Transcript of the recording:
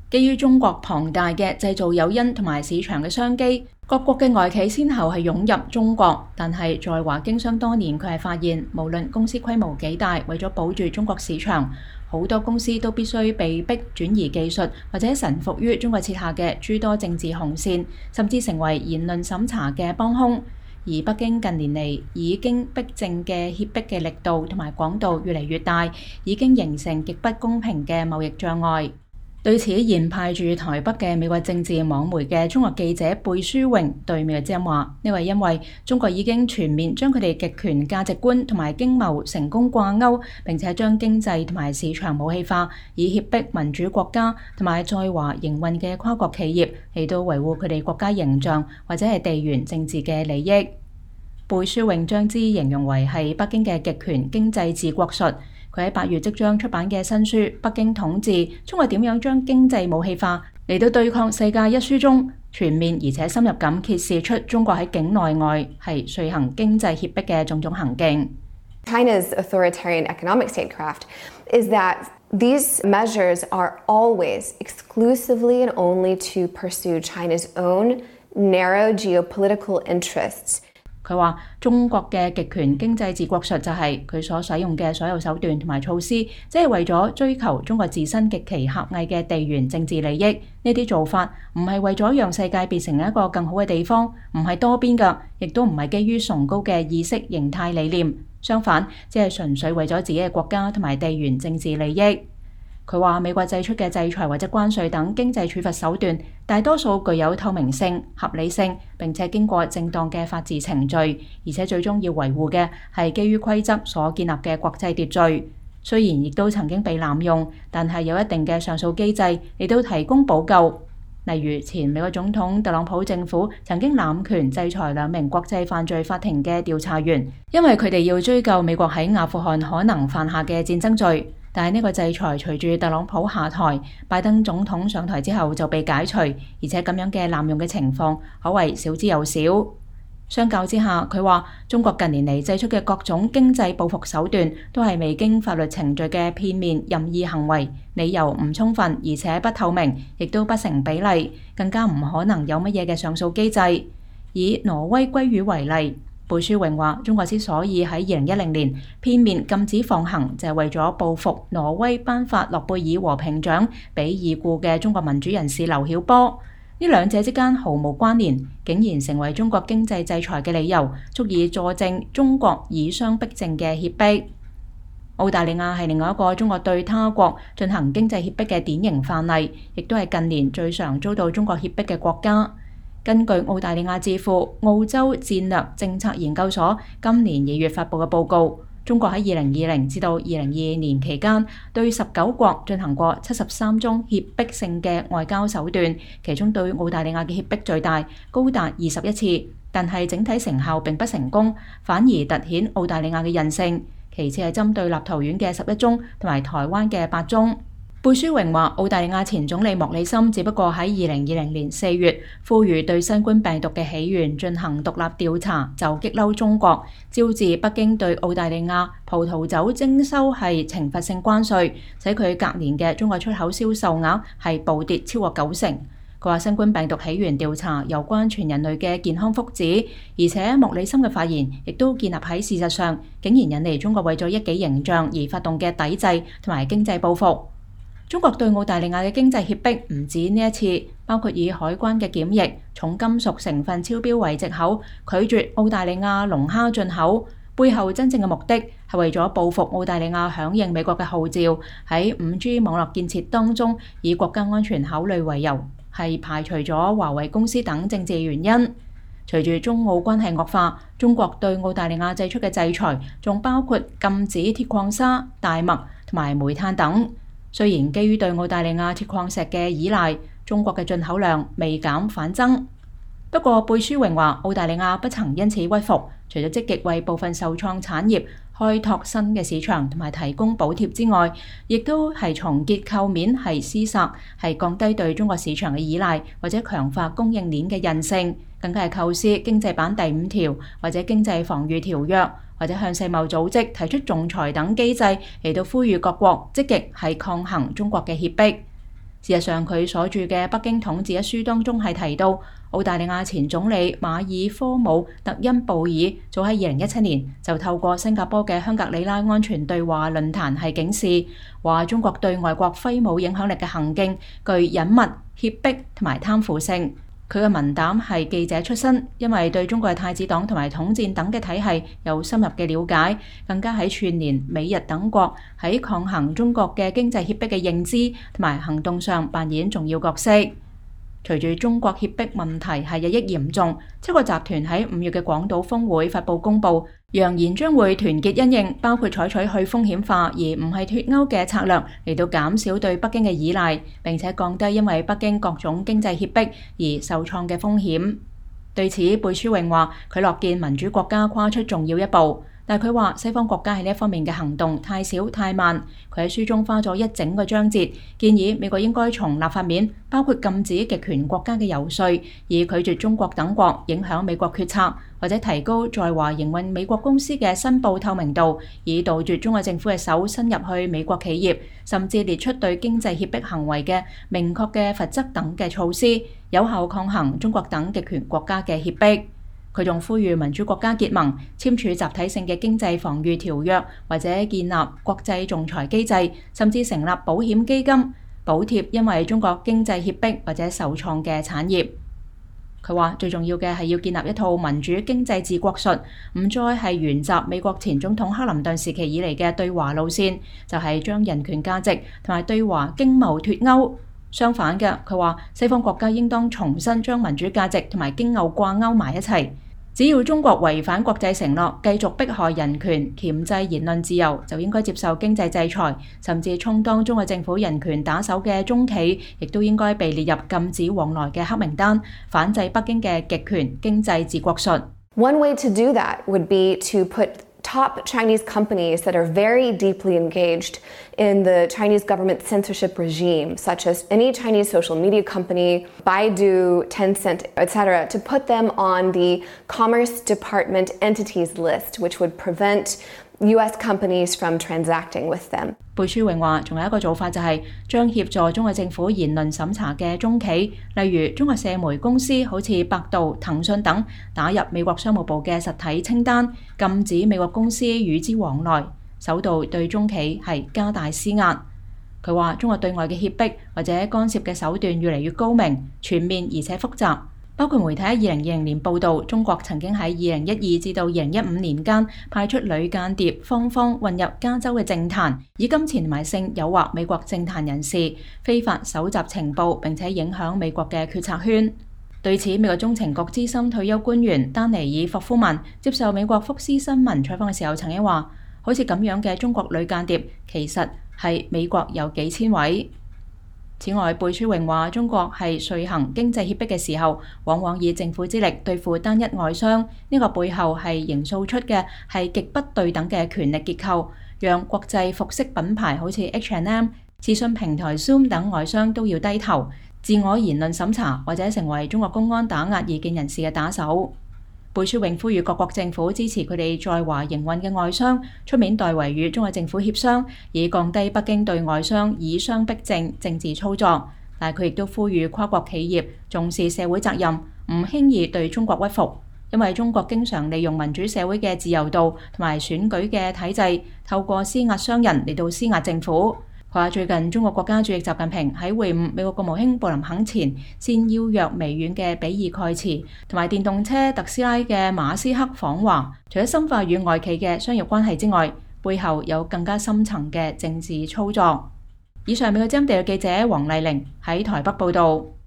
基於中國龐大嘅製造誘因同埋市場嘅商機，各國嘅外企先後係湧入中國，但係在華經商多年，佢係發現無論公司規模幾大，為咗保住中國市場，好多公司都必須被逼轉移技術或者臣服於中國設下嘅諸多政治紅線，甚至成為言論審查嘅幫兇。而北京近年嚟已經逼政嘅脅迫嘅力度同埋廣度越嚟越大，已經形成極不公平嘅貿易障礙。對此，現派駐台北嘅美國政治網媒嘅中國記者貝書榮對美國之音話：呢係因為中國已經全面將佢哋極權價值觀同埋經貿成功掛鈎，並且將經濟同埋市場武器化，以脅迫民主國家同埋在華營運嘅跨國企業嚟到維護佢哋國家形象或者係地緣政治嘅利益。貝書榮將之形容為係北京嘅極權經濟治國術。佢喺8月即將出版嘅新書《北京統治：中國點樣將經濟武器化嚟到對抗世界》一書中，全面而且深入咁揭示出中國喺境內外係遂行經濟脅迫嘅種種行徑。 China's authoritarian economic statecraft is that these measures are always exclusively and only to pursue China's own narrow geopolitical interests. 佢話中國嘅極權經濟治國術就係佢所使用嘅所有手段同埋措施，即係為咗追求中國自身極其狹隘嘅地緣政治利益。呢啲做法唔係為咗讓世界變成一個更好嘅地方，唔係多邊㗎，亦都唔係基於崇高嘅意識形態理念。相反，只係純粹為咗自己嘅國家同埋地緣政治利益。佢話美國製出嘅制裁或者關稅等經濟處罰手段，大多數具有透明性、合理性，並且經過正當嘅法治程序，而且最終要維護嘅係基於規則所建立嘅國際秩序。雖然亦都曾經被濫用，但係有一定嘅上訴機制，亦都提供補救。例如前美國總統特朗普政府曾經濫權制裁2名國際犯罪法庭嘅調查員，因為佢哋要追究美國喺阿富汗可能犯下嘅戰爭罪。但係呢個制裁隨住特朗普下台，拜登總統上台之後就被解除，而且咁樣嘅濫用嘅情況可謂少之又少。相較之下，佢話中國近年嚟製出嘅各種經濟報復手段都係未經法律程序嘅片面任意行為，理由唔充分，而且不透明，亦都不成比例，更加唔可能有乜嘢嘅上訴機制。以挪威鮭魚為例，貝書榮話：中國之所以喺2010年片面禁止放行，就係為咗報復挪威頒發諾貝爾和平獎俾已故嘅中國民主人士劉曉波。呢兩者之間毫無關聯，竟然成為中國經濟制裁嘅理由，足以佐證中國以商逼政嘅脅迫。澳大利亞係另外一個中國對他國進行經濟脅迫嘅典型範例，亦都係近年最常遭到中國脅迫嘅國家。根據澳大利亞智庫澳洲戰略政策研究所今年2月發布嘅報告，中國喺2020至到2022年期間對19國進行過73宗脅迫性嘅外交手段，其中對澳大利亞嘅脅迫最大，高達21次，但係整體成效並不成功，反而凸顯澳大利亞嘅韌性。其次係針對立陶宛嘅11宗同埋台灣嘅8宗。貝書榮話：澳大利亞前總理莫里森只不過喺2020年4月呼籲對新冠病毒嘅起源進行獨立調查，就激嬲中國，招致北京對澳大利亞葡萄酒徵收係懲罰性關稅，使佢隔年嘅中國出口銷售額係暴跌超過90%。佢話新冠病毒起源調查有關全人類嘅健康福祉，而且莫里森嘅發言亦都建立喺事實上，竟然引嚟中國為咗一己形象而發動嘅抵制同埋經濟報復。中國對澳大利亞嘅經濟脅迫唔止呢一次，包括以海關嘅檢疫、重金屬成分超標為藉口，拒絕澳大利亞龍蝦進口。背後真正嘅目的係為咗報復澳大利亞響應美國嘅號召，喺5G 網絡建設當中以國家安全考慮為由，係排除咗華為公司等政治原因。隨住中澳關係惡化，中國對澳大利亞製出嘅制裁仲包括禁止鐵礦砂、大麥同埋煤炭等。雖然基於對澳大利亞鐵礦石嘅依賴，中國嘅進口量未減反增。不過貝書榮話，澳大利亞不曾因此屈服，除咗積極為部分受創產業開拓新嘅市場同埋提供補貼之外，亦都係從結構面係施策，係降低對中國市場嘅依賴，或者強化供應鏈嘅韌性，更加係構思經濟版第5條或者經濟防禦條約，或者向世貿組織提出仲裁等機制嚟到呼籲各國積極係抗衡中國嘅脅迫。 事實上，佢所著嘅《北京統治》一書當中係提到，澳大利亞前總理馬爾科姆特恩布爾早喺2017年就透過新加坡嘅香格里拉安全對話論壇係警示，話中國對外國揮舞影響力嘅行徑具隱密、脅迫同埋貪腐性。佢嘅文膽係記者出身，因為對中國嘅太子黨同埋統戰等嘅體系有深入嘅了解，更加喺串聯美日等國喺抗衡中國嘅經濟脅迫嘅認知同埋行動上扮演重要角色。隨住中國脅迫問題係日益嚴重，7個集團喺5月嘅廣島峰會發布公佈，揚言將會團結因應，包括採取去風險化而唔係脫歐嘅策略嚟到減少對北京嘅依賴，並且降低因為北京各種經濟脅迫而受創嘅風險。對此，貝舒穎話佢樂見民主國家跨出重要一步。但係佢話西方國家喺呢一方面嘅行動太少太慢。佢喺書中花咗一整個章節，建議美國應該從立法面，包括禁止極權國家嘅遊說，以拒絕中國等國影響美國決策，或者提高在華營運美國公司嘅申報透明度，以杜絕中國政府嘅手伸入去美國企業，甚至列出對經濟脅迫行為嘅明確嘅罰則等嘅措施，有效抗衡中國等極權國家嘅脅迫。佢仲呼籲民主國家結盟，簽署集體性嘅經濟防禦條約，或者建立國際仲裁機制，甚至成立保險基金，補貼因為中國經濟脅迫或者受創嘅產業。佢話最重要嘅係要建立一套民主經濟治國術，唔再係沿襲美國前總統克林頓時期以嚟嘅對華路線，就係將人權價值同埋對華經貿脫鈎。相反嘅，佢話西方國家應當重新將民主價值同埋經貿掛鈎埋一齊。只要中國違反國際承諾，繼續迫害人權、鉗制言論自由，就應該接受經濟制裁，甚至充當中國政府人權打手嘅中企，亦都應該被列入禁止往來嘅黑名單，反制北京嘅極權經濟治國術。 One way to do that would be to put top Chinese companies that are very deeply engaged in the Chinese government censorship regime, such as any Chinese social media company, Baidu, Tencent, etc., to put them on the Commerce Department entities list, which would prevent US companies from transacting with them. 貝舒穎話，仲有一個做法就係將協助中國政府言論審查嘅中企，例如中國社媒公司，好似百度、騰訊等，打入美國商務部嘅實體清單，禁止美國公司與之往來，首度對中企係加大施壓。佢話中國對外嘅脅迫或者干涉嘅手段越嚟越高明、全面而且複雜。包括媒體喺2020年報導，中國曾經喺2012至到2015年間派出女間諜芳芳混入加州嘅政壇，以金錢同埋性誘惑美國政壇人士，非法搜集情報並且影響美國嘅決策圈。對此，美國中情局資深退休官員丹尼爾霍夫曼接受美國福斯新聞採訪嘅時候曾經話，好似咁樣嘅中國女間諜其實係美國有幾千位。此外，貝舒穎話中國係遂行經濟脅迫嘅時候，往往以政府之力對付單一外商，呢個背後係營造出嘅係極不對等嘅權力結構，讓國際服飾品牌好似 H&M、視訊平台 Zoom 等外商都要低頭，自我言論審查或者成為中國公安打壓異見人士嘅打手。貝舒穎呼籲各國政府支持佢哋在華營運嘅外商出面代為與中國政府協商，以降低北京對外商以商逼政政治操作。但係佢亦都呼籲跨國企業重視社會責任，唔輕易對中國屈服，因為中國經常利用民主社會嘅自由度同埋選舉嘅體制，透過施壓商人嚟到施壓政府。佢話最近中國國家主席習近平喺會晤美國國務卿布林肯前，先邀約微軟嘅比爾蓋茨同埋電動車特斯拉嘅馬斯克訪華，除咗深化與外企嘅商業關係之外，背後有更加深層嘅政治操作。以上美國之音地記者黃麗玲喺台北報導。